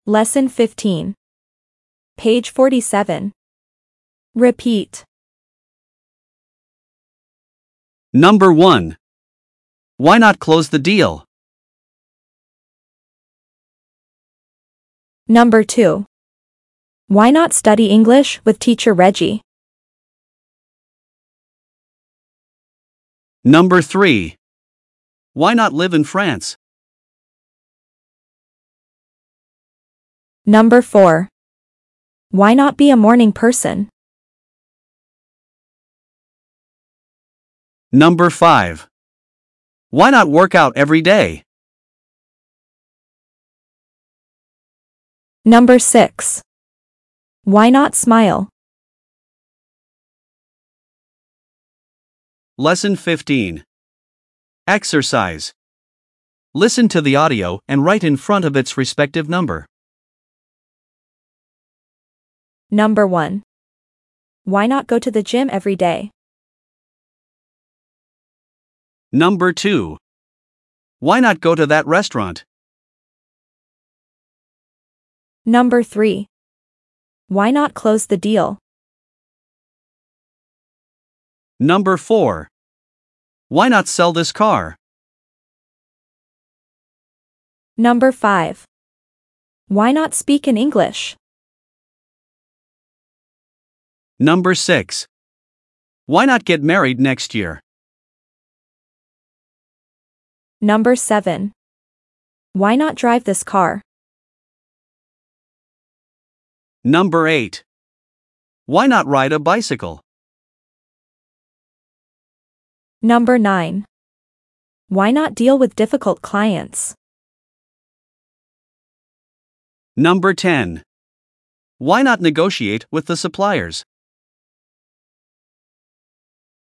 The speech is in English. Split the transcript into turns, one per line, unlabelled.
Lesson 15. Page 47. Repeat.
Number 1. Why not close the deal?
Number 2. Why not study English with Teacher Reggie?
Number 3. Why not live in France?
Number 4. Why not be a morning person?
Number 5. Why not work out every day?
Number 6. Why not smile?
Lesson 15. Exercise. Listen to the audio and write in front of its respective number.
Number 1. Why not go to the gym every day?
Number 2. Why not go to that restaurant?
Number 3. Why not close the deal?
Number 4. Why not sell this car?
Number 5. Why not speak in English?
Number 6. Why not get married next year?
Number 7. Why not drive this car?
Number 8. Why not ride a bicycle?
Number 9. Why not deal with difficult clients?
Number 10. Why not negotiate with the suppliers?